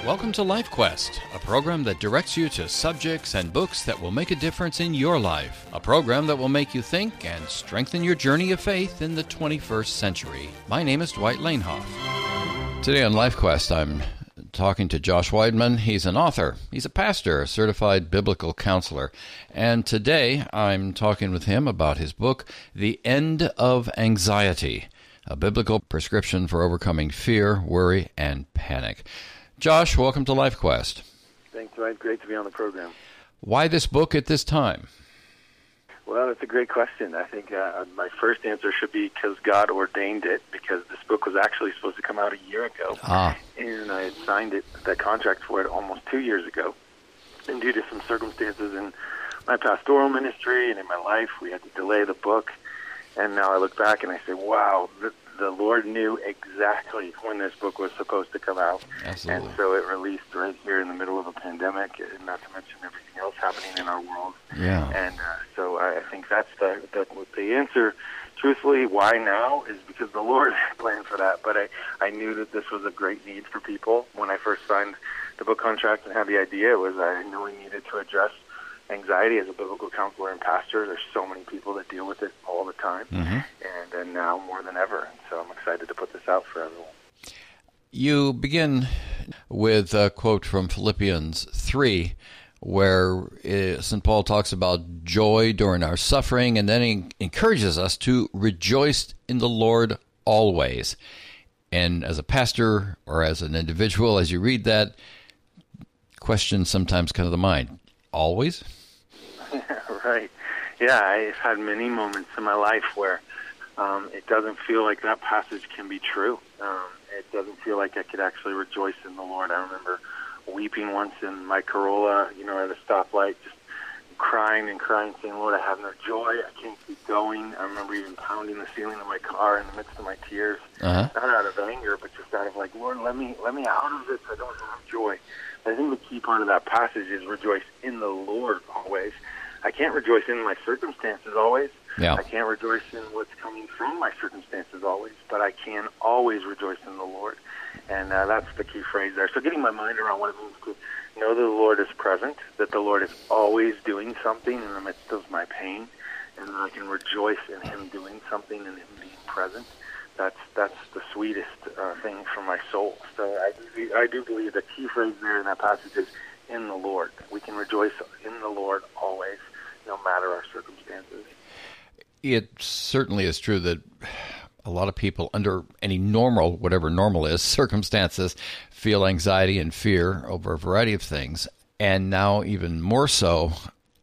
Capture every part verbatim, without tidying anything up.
Welcome to Life Quest, a program that directs you to subjects and books that will make a difference in your life. A program that will make you think and strengthen your journey of faith in the twenty-first century. My name is Dwight Lanehoff. Today on Life Quest, I'm talking to Josh Weidman. He's an author. He's a pastor, a certified biblical counselor. And today I'm talking with him about his book, The End of Anxiety, a biblical prescription for overcoming fear, worry, and panic. Josh, welcome to Life Quest. Thanks, Dwight. Great to be on the program. Why this book at this time? Well, it's a great question. I think uh, my first answer should be because God ordained it, because this book was actually supposed to come out a year ago. Ah. And I had signed it, the contract for it almost two years ago. And due to some circumstances in my pastoral ministry and in my life, we had to delay the book. And now I look back and I say, wow, the, the Lord knew exactly when this book was supposed to come out. Absolutely. And so it released right here in the middle of a pandemic, and not to mention everything else happening in our world. Yeah. And uh, so I, I think that's the, the the answer. Truthfully, why now is because the Lord planned for that. But I, I knew that this was a great need for people. When I first signed the book contract and had the idea, it was I knew we needed to address anxiety as a biblical counselor and pastor. There's so many people that deal with it all the time, mm-hmm. and, and now more than ever. So I'm excited to put this out for everyone. You begin with a quote from Philippians three, where Saint Paul talks about joy during our suffering, and then he encourages us to rejoice in the Lord always. And as a pastor or as an individual, as you read that, question sometimes come to the mind. Always? Right. Yeah, I've had many moments in my life where um, it doesn't feel like that passage can be true. Um, it doesn't feel like I could actually rejoice in the Lord. I remember weeping once in my Corolla, you know, at a stoplight, just crying and crying, saying, Lord, I have no joy. I can't keep going. I remember even pounding the ceiling of my car in the midst of my tears, uh-huh. not out of anger, but just out of like, Lord, let me let me out of this. I don't have joy. I think the key part of that passage is rejoice in the Lord always. I can't rejoice in my circumstances always. Yeah. I can't rejoice in what's coming from my circumstances always, but I can always rejoice in the Lord. And uh, that's the key phrase there. So getting my mind around what it means to know that the Lord is present, that the Lord is always doing something in the midst of my pain, and that I can rejoice in Him doing something and Him being present. That's that's the sweetest uh, thing for my soul. So I do, I do believe the key phrase there in that passage is in the Lord. We can rejoice in the Lord always, no matter our circumstances. It certainly is true that a lot of people under any normal, whatever normal is, circumstances, feel anxiety and fear over a variety of things. And now even more so,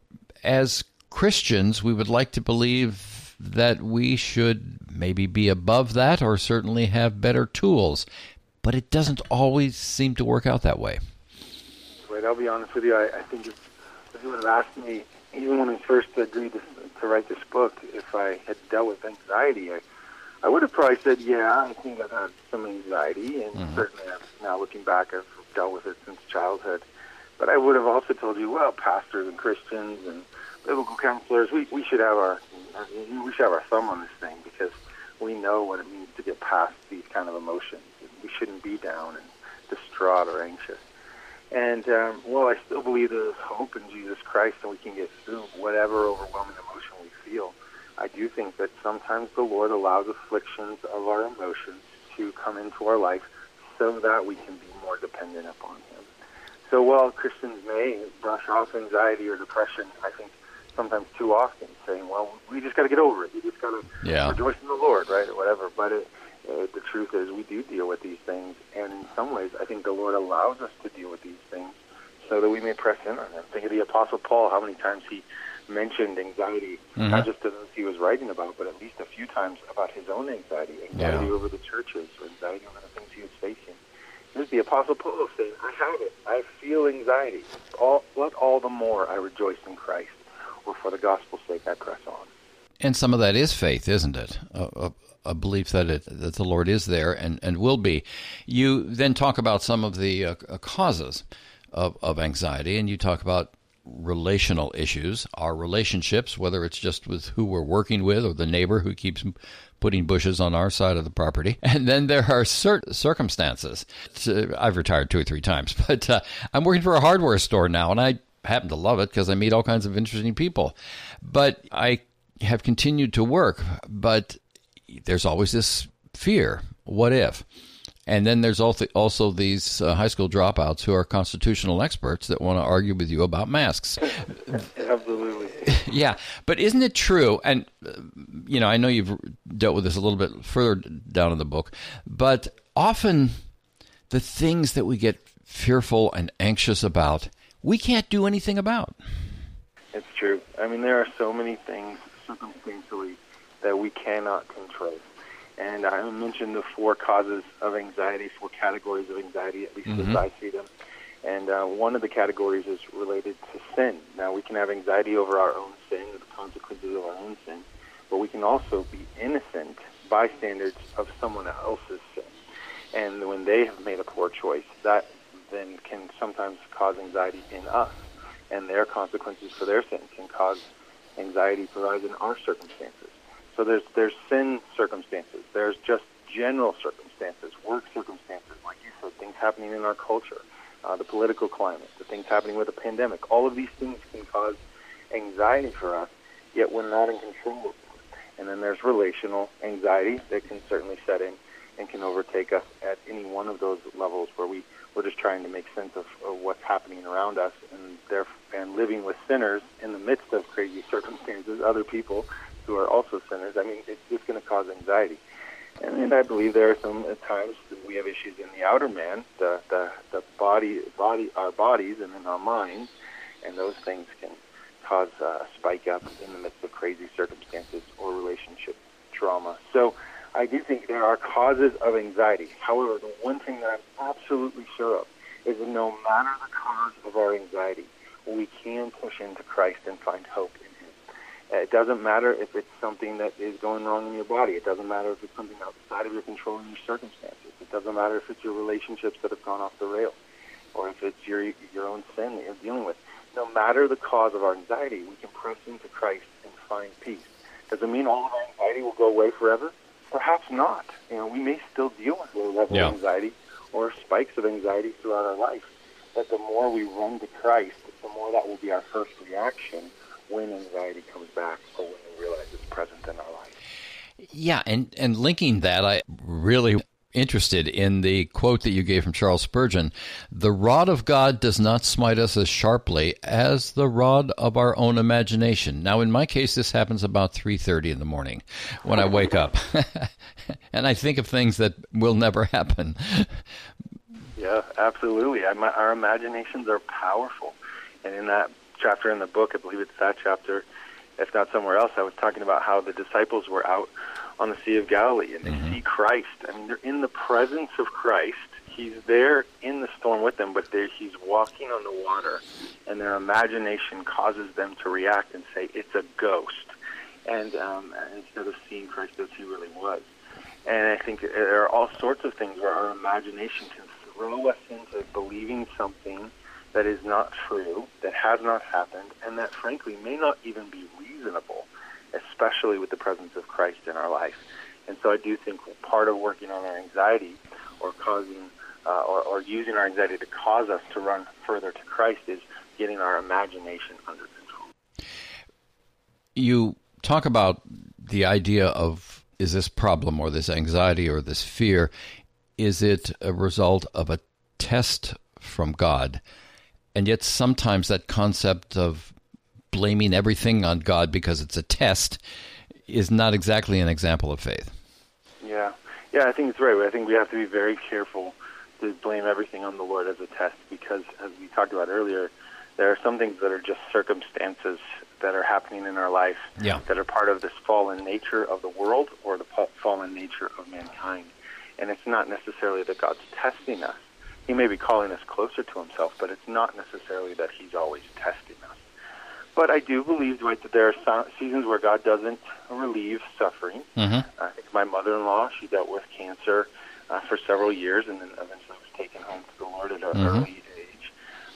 as Christians, we would like to believe that we should maybe be above that or certainly have better tools. But it doesn't always seem to work out that way. Wait, I'll be honest with you. I, I think if, if you would have asked me, even when I first agreed to, to write this book, if I had dealt with anxiety, I, I would have probably said, yeah, I think I've had some anxiety, and mm-hmm. certainly I've, now looking back, I've dealt with it since childhood. But I would have also told you, well, pastors and Christians and biblical counselors, we, we should have our we should have our thumb on this thing, because we know what it means to get past these kind of emotions. We shouldn't be down and distraught or anxious. And, um, well, I still believe there's hope in Jesus Christ, and we can get through whatever overwhelming emotion we feel. I do think that sometimes the Lord allows afflictions of our emotions to come into our life so that we can be more dependent upon Him. So while Christians may brush off anxiety or depression, I think sometimes too often saying, well, we just got to get over it. We just got to yeah. rejoice in the Lord, right, or whatever. But it, uh, the truth is we do deal with these things, and in some ways I think the Lord allows us to deal with these things so that we may press in on them. Think of the Apostle Paul, how many times he mentioned anxiety, mm-hmm. not just to those he was writing about, but at least a few times about his own anxiety, anxiety yeah. over the churches, or anxiety over the things he was facing. Here's the Apostle Paul saying, I have it. I feel anxiety. All, but all the more I rejoice in Christ, or for the gospel's sake I press on. And some of that is faith, isn't it? A, a, a belief that it, that the Lord is there and, and will be. You then talk about some of the uh, causes of, of anxiety, and you talk about relational issues, our relationships, whether it's just with who we're working with or the neighbor who keeps putting bushes on our side of the property. And then there are certain circumstances. Uh, I've retired two or three times, but uh, I'm working for a hardware store now, and I happen to love it because I meet all kinds of interesting people. But I have continued to work, but there's always this fear. What if? And then there's also also these uh, high school dropouts who are constitutional experts that want to argue with you about masks. Absolutely. Yeah, but isn't it true? And, uh, you know, I know you've dealt with this a little bit further down in the book, but often the things that we get fearful and anxious about, we can't do anything about. It's true. I mean, there are so many things circumstantially that we cannot control. And I mentioned the four causes of anxiety, four categories of anxiety, at least mm-hmm. as I see them. And uh, one of the categories is related to sin. Now, we can have anxiety over our own sin, or the consequences of our own sin, but we can also be innocent bystanders of someone else's sin. And when they have made a poor choice, that then can sometimes cause anxiety in us. And their consequences for their sin can cause anxiety for us in our circumstances. So there's there's sin circumstances. There's just general circumstances, work circumstances, like you said, things happening in our culture, uh, the political climate, the things happening with the pandemic. All of these things can cause anxiety for us, yet we're not in control of them. And then there's relational anxiety that can certainly set in and can overtake us at any one of those levels where we, we're just trying to make sense of, of what's happening around us and, there, and living with sinners in the midst of crazy circumstances, other people who are also sinners. I mean, it's just going to cause anxiety. And, and I believe there are some at times that we have issues in the outer man, the the, the body, body, our bodies, and in our minds, and those things can cause uh, a spike up in the midst of crazy circumstances or relationship trauma. So I do think there are causes of anxiety. However, the one thing that I'm absolutely sure of is that no matter the cause of our anxiety, we can push into Christ and find hope in Him. It doesn't matter if it's something that is going wrong in your body. It doesn't matter if it's something outside of your control in your circumstances. It doesn't matter if it's your relationships that have gone off the rails, or if it's your your own sin that you're dealing with. No matter the cause of our anxiety, we can press into Christ and find peace. Does it mean all of our anxiety will go away forever? Perhaps not. You know, we may still deal with low level yeah. anxiety or spikes of anxiety throughout our life. But the more we run to Christ, the more that will be our first reaction when anxiety comes back or when we realize it's present in our life. Yeah, and, and linking that, I really interested in the quote that you gave from Charles Spurgeon, "The rod of God does not smite us as sharply as the rod of our own imagination." Now, in my case, this happens about three thirty in the morning when I wake up, and I think of things that will never happen. Yeah, absolutely. Our imaginations are powerful, and in that chapter in the book, I believe it's that chapter, if not somewhere else, I was talking about how the disciples were out on the Sea of Galilee, and they mm-hmm. see Christ. I mean, they're in the presence of Christ. He's there in the storm with them, but he's walking on the water, and their imagination causes them to react and say, it's a ghost, and um, instead of seeing Christ as he really was. And I think there are all sorts of things where our imagination can throw us into believing something that is not true, that has not happened, and that frankly may not even be reasonable, especially with the presence of Christ in our life. And so I do think part of working on our anxiety or causing uh, or, or using our anxiety to cause us to run further to Christ is getting our imagination under control. You talk about the idea of, is this problem or this anxiety or this fear, is it a result of a test from God? And yet sometimes that concept of blaming everything on God because it's a test is not exactly an example of faith. Yeah, yeah, I think it's right. I think we have to be very careful to blame everything on the Lord as a test because, as we talked about earlier, there are some things that are just circumstances that are happening in our life yeah. that are part of this fallen nature of the world or the fallen nature of mankind. And it's not necessarily that God's testing us. He may be calling us closer to himself, but it's not necessarily that he's always testing us. But I do believe, Dwight, that there are seasons where God doesn't relieve suffering. Mm-hmm. I think my mother-in-law, she dealt with cancer uh, for several years and then eventually was taken home to the Lord at an mm-hmm. early age.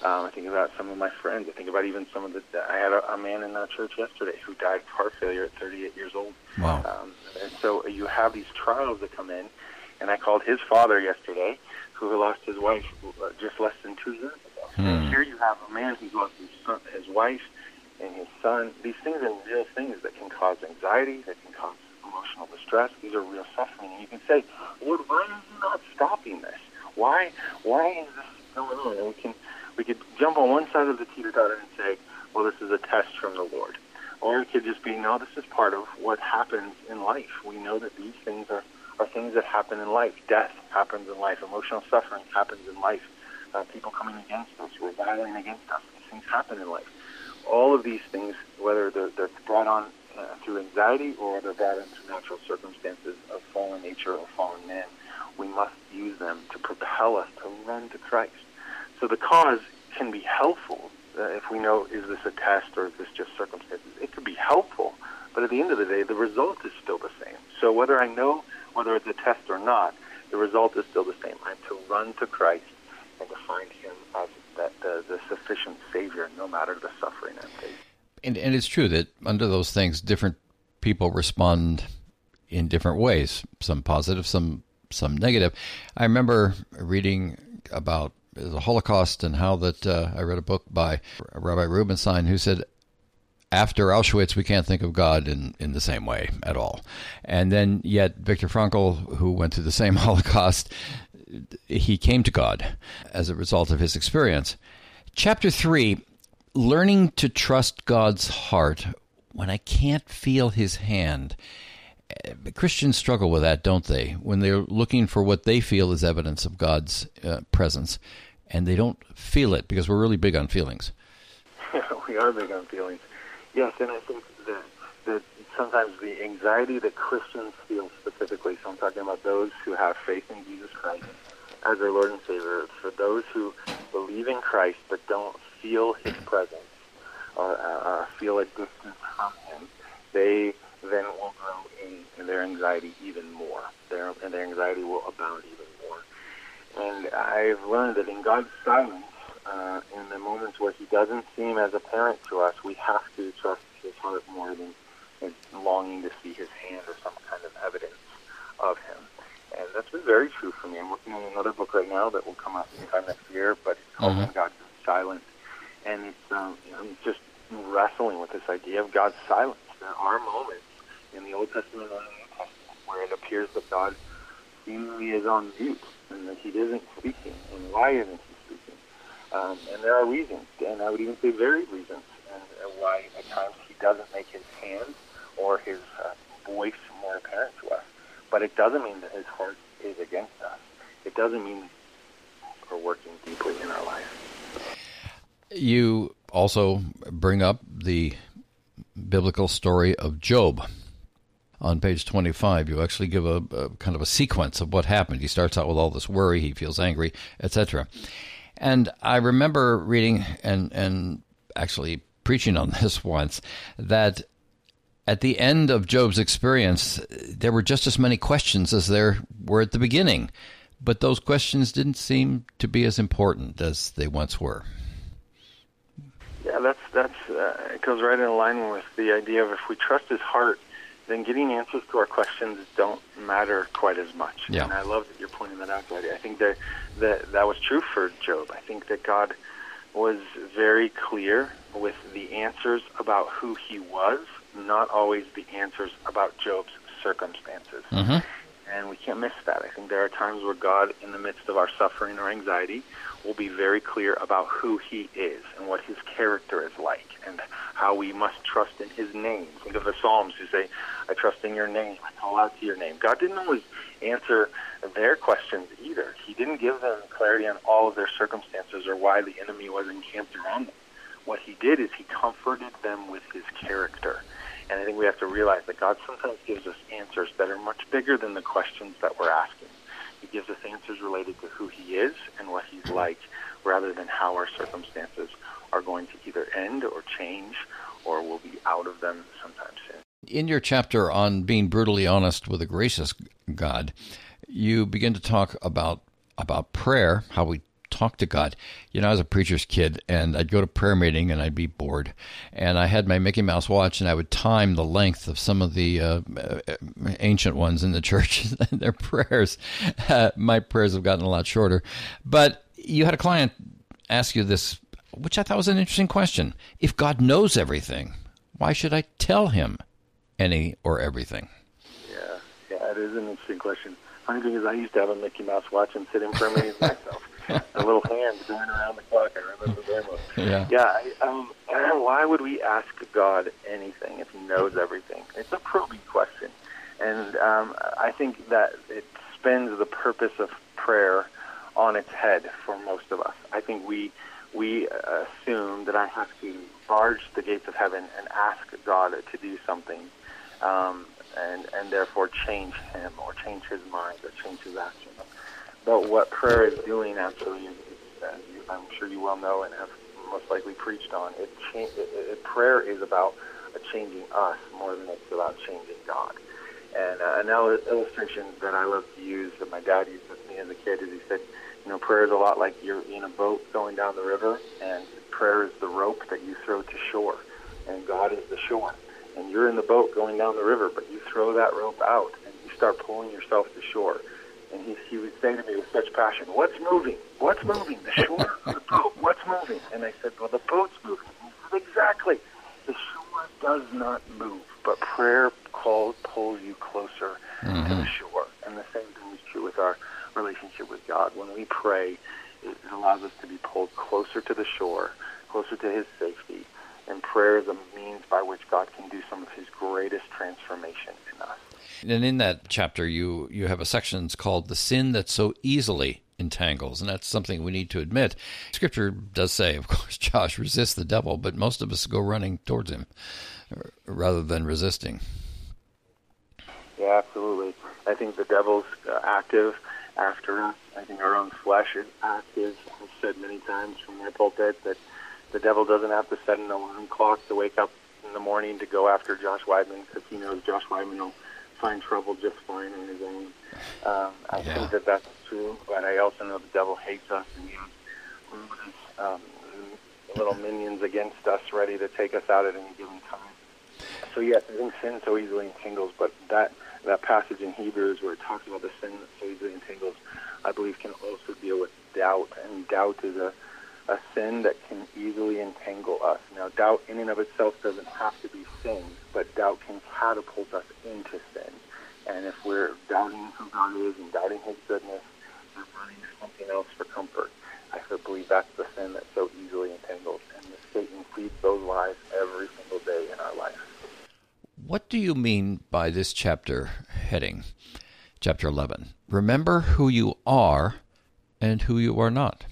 Um, I think about some of my friends. I think about even some of the. I had a, a man in our church yesterday who died of heart failure at thirty-eight years old. Wow. Um, and so you have these trials that come in, and I called his father yesterday, who lost his wife just less than two years ago. Hmm. And here you have a man who's lost his son, his wife, and his son. These things are real things that can cause anxiety, that can cause emotional distress. These are real suffering. And you can say, Lord, why are you not stopping this? Why? Why is this going on? And we can. We could jump on one side of the teeter-totter and say, well, this is a test from the Lord. Or it could just be, no, this is part of what happens in life. We know that these things are, are things that happen in life. Death happens in life. Emotional suffering happens in life. Uh, people coming against us, reviling against us. These things happen in life. All of these things, whether they're, they're brought on uh, through anxiety or they're brought on through natural circumstances of fallen nature or fallen man, we must use them to propel us to run to Christ. So the cause can be helpful uh, if we know, is this a test or is this just circumstances? It could be helpful, but at the end of the day, the result is still the same. So whether I know whether it's a test or not, the result is still the same. I'm to run to Christ and to find Him as that, uh, the sufficient Savior, no matter the suffering I face. And, and it's true that under those things, different people respond in different ways, some positive, some some negative. I remember reading about the Holocaust and how that uh, I read a book by Rabbi Rubenstein who said, after Auschwitz, we can't think of God in, in the same way at all. And then yet Viktor Frankl, who went through the same Holocaust, he came to God as a result of his experience. Chapter three, learning to trust God's heart when I can't feel His hand. Christians struggle with that, don't they? When they're looking for what they feel is evidence of God's uh, presence, and they don't feel it because we're really big on feelings. We are big on feelings. Yes, and I think that, that sometimes the anxiety that Christians feel specifically, so I'm talking about those who have faith in Jesus Christ as their Lord and Savior, for those who believe in Christ but don't feel His presence or uh, feel a distance from Him, they then will grow in, in their anxiety even more. Their, and their anxiety will abound even more. And I've learned that in God's silence, uh, in the moments where He doesn't seem as apparent to us, we have to trust His heart more than, than longing to see His hand or some kind of evidence of Him. And that's been very true for me. I'm working on another book right now that will come out sometime next year, but it's called mm-hmm. God's Silence. And it's um, I'm just wrestling with this idea of God's silence. There are moments in the Old Testament and the New Testament where it appears that God seemingly is on mute and that He isn't speaking. And why isn't He speaking? Um, and there are reasons, and I would even say varied reasons, and uh, why at times He doesn't make His hand or His uh, voice more apparent to us. But it doesn't mean that His heart is against us. It doesn't mean we're working deeply in our life. You also bring up the biblical story of Job. On page twenty-five, you actually give a, a kind of a sequence of what happened. He starts out with all this worry, he feels angry, et cetera. And I remember reading and, and actually preaching on this once, that at the end of Job's experience, there were just as many questions as there were at the beginning. But those questions didn't seem to be as important as they once were. Yeah, that's that's uh, it goes right in alignment with the idea of if we trust His heart, then getting answers to our questions don't matter quite as much. Yeah. And I love that you're pointing that out, Glady. I think that, that that was true for Job. I think that God was very clear with the answers about who He was, not always the answers about Job's circumstances. Mm-hmm. And we can't miss that. I think there are times where God, in the midst of our suffering or anxiety, will be very clear about who He is and what His character is like and how we must trust in His name. Think of the Psalms who say, I trust in Your name, I call out to Your name. God didn't always answer their questions either. He didn't give them clarity on all of their circumstances or why the enemy was encamped around them. What He did is He comforted them with His character. And I think we have to realize that God sometimes gives us answers that are much bigger than the questions that we're asking. He gives us answers related to who He is and what He's like, rather than how our circumstances are going to either end or change, or we'll be out of them sometime soon. In your chapter on being brutally honest with a gracious God, you begin to talk about about prayer, how we talk to God. You know, I was a preacher's kid, and I'd go to prayer meeting, and I'd be bored. And I had my Mickey Mouse watch, and I would time the length of some of the uh, ancient ones in the church and their prayers. Uh, my prayers have gotten a lot shorter. But you had a client ask you this, which I thought was an interesting question. If God knows everything, why should I tell him any or everything? Yeah, yeah, it is an interesting question. Funny thing is, I used to have a Mickey Mouse watch and sit in prayer meetings myself. A little hand going around the clock. I remember very much. Yeah. Yeah. I, um, why would we ask God anything if He knows everything? It's a probing question, and um, I think that it spins the purpose of prayer on its head for most of us. I think we we assume that I have to barge the gates of heaven and ask God to do something, um, and and therefore change Him or change His mind or change His action. But what prayer is doing actually, is, as you, I'm sure you well know and have most likely preached on, it, cha- it, it prayer is about changing us more than it's about changing God. And uh, an illustration that I love to use that my dad used with me as a kid is he said, you know, prayer is a lot like you're in a boat going down the river, and prayer is the rope that you throw to shore, and God is the shore. And you're in the boat going down the river, but you throw that rope out, and you start pulling yourself to shore. And he, he would say to me with such passion, what's moving? What's moving? The shore or the boat? What's moving? And I said, well, the boat's moving. And he said, exactly. The shore does not move, but prayer calls, pulls you closer mm-hmm. to the shore. And the same thing is true with our relationship with God. When we pray, it allows us to be pulled closer to the shore, closer to His safety. And prayer is a means by which God can do some of His greatest transformation in us. And in that chapter, you, you have a section called The Sin That So Easily Entangles, and that's something we need to admit. Scripture does say, of course, Josh, resist the devil, but most of us go running towards him rather than resisting. Yeah, absolutely. I think the devil's uh, active after us. I think our own flesh is active. I've said many times from my pulpit that the devil doesn't have to set an alarm clock to wake up in the morning to go after Josh Weidman, because he knows Josh Weidman will find trouble just fine on his own. Um, I yeah. think that that's true, but I also know the devil hates us, and he has um, little minions against us ready to take us out at any given time. So yes, I think sin so easily entangles, but that, that passage in Hebrews where it talks about the sin that so easily entangles, I believe can also deal with doubt, and doubt is a, a sin that can easily entangle us. Now, doubt in and of itself doesn't have to be sin, but doubt can catapult us into sin. And if we're doubting who God is and doubting His goodness, we're running to something else for comfort. I believe that's the sin that so easily entangles, and Satan feeds those lies every single day in our life. What do you mean by this chapter heading, chapter eleven? Remember who you are and who you are not.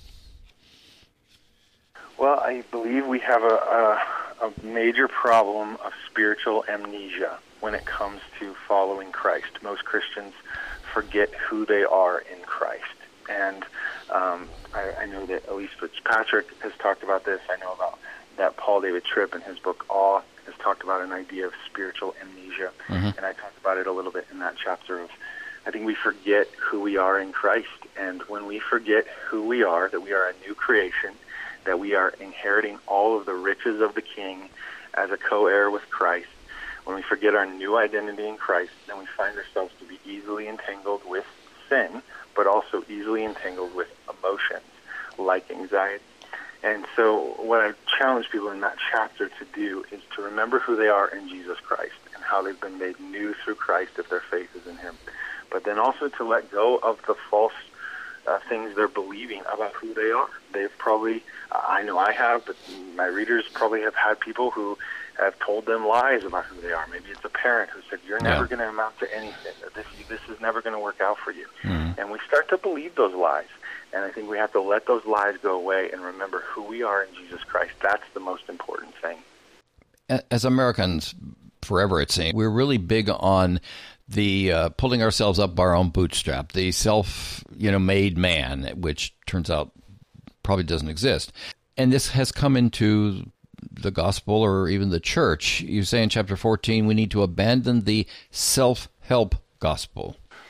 Well, I believe we have a, a, a major problem of spiritual amnesia when it comes to following Christ. Most Christians forget who they are in Christ. And um, I, I know that at least Fitzpatrick has talked about this. I know about that Paul David Tripp in his book Awe has talked about an idea of spiritual amnesia. Mm-hmm. And I talked about it a little bit in that chapter of, I think we forget who we are in Christ. And when we forget who we are, that we are a new creation, that we are inheriting all of the riches of the King as a co-heir with Christ, when we forget our new identity in Christ, then we find ourselves to be easily entangled with sin, but also easily entangled with emotions like anxiety. And so what I challenge people in that chapter to do is to remember who they are in Jesus Christ and how they've been made new through Christ if their faith is in Him. But then also to let go of the false uh, things they're believing about who they are. They've probably, uh, I know I have, but my readers probably have had people who have told them lies about who they are. Maybe it's a parent who said, you're never yeah. going to amount to anything. This, this is never going to work out for you. Mm-hmm. And we start to believe those lies. And I think we have to let those lies go away and remember who we are in Jesus Christ. That's the most important thing. As Americans, forever it seems, we're really big on the uh, pulling ourselves up by our own bootstrap, the self, you know, made man, which turns out probably doesn't exist. And this has come into the gospel or even the church. You say in chapter fourteen, we need to abandon the self-help gospel.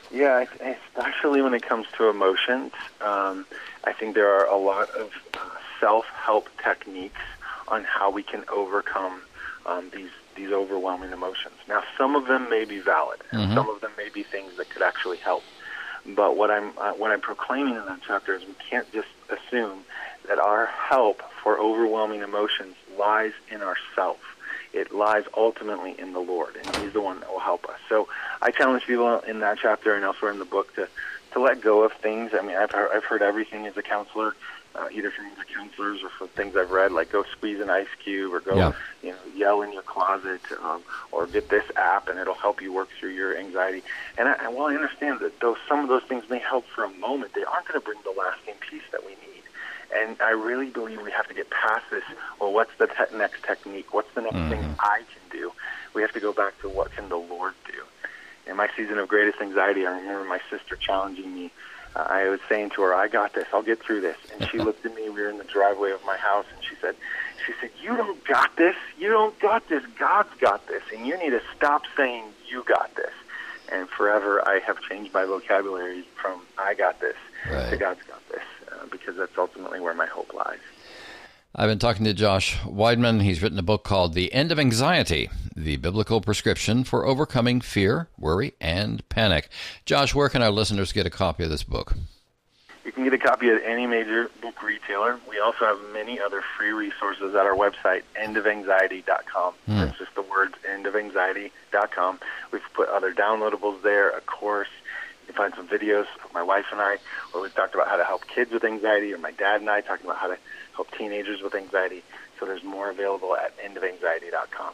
Yeah, especially when it comes to emotions. Um, I think there are a lot of uh, self-help techniques on how we can overcome um, these these overwhelming emotions. Now, some of them may be valid, and mm-hmm. some of them may be things that could actually help. But what I'm uh, what I'm proclaiming in that chapter is we can't just assume that our help for overwhelming emotions lies in ourself. It lies ultimately in the Lord, and He's the one that will help us. So I challenge people in that chapter and elsewhere in the book to, to let go of things. I mean, I've heard, I've heard everything as a counselor, uh, either from the counselors or from things I've read, like go squeeze an ice cube or go yeah. you know, yell in your closet um, or get this app, and it'll help you work through your anxiety. And, I, and while I understand that those, some of those things may help for a moment, they aren't going to bring the lasting peace that we need. And I really believe we have to get past this, well, what's the te- next technique? What's the next mm-hmm. thing I can do? We have to go back to what can the Lord do. In my season of greatest anxiety, I remember my sister challenging me. Uh, I was saying to her, I got this. I'll get through this. And she looked at me. We were in the driveway of my house, and she said, she said, you don't got this. You don't got this. God's got this. And you need to stop saying you got this. And forever I have changed my vocabulary from I got this right. to God's got this. Because that's ultimately where my hope lies. I've been talking to Josh Weidman. He's written a book called The End of Anxiety, the Biblical Prescription for Overcoming Fear, Worry, and Panic. Josh, where can our listeners get a copy of this book? You can get a copy at any major book retailer. We also have many other free resources at our website, end of anxiety dot com. Hmm. That's just the words, end of anxiety dot com. We've put other downloadables there, a course. You can find some videos of my wife and I where we've talked about how to help kids with anxiety, or my dad and I talking about how to help teenagers with anxiety. So there's more available at end of anxiety dot com.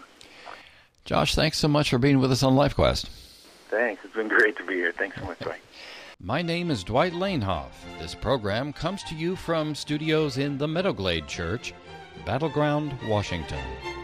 Josh, thanks so much for being with us on LifeQuest. Thanks. It's been great to be here. Thanks so much, Dwight. My name is Dwight Lanehoff. This program comes to you from studios in the Meadowglade Church, Battleground, Washington.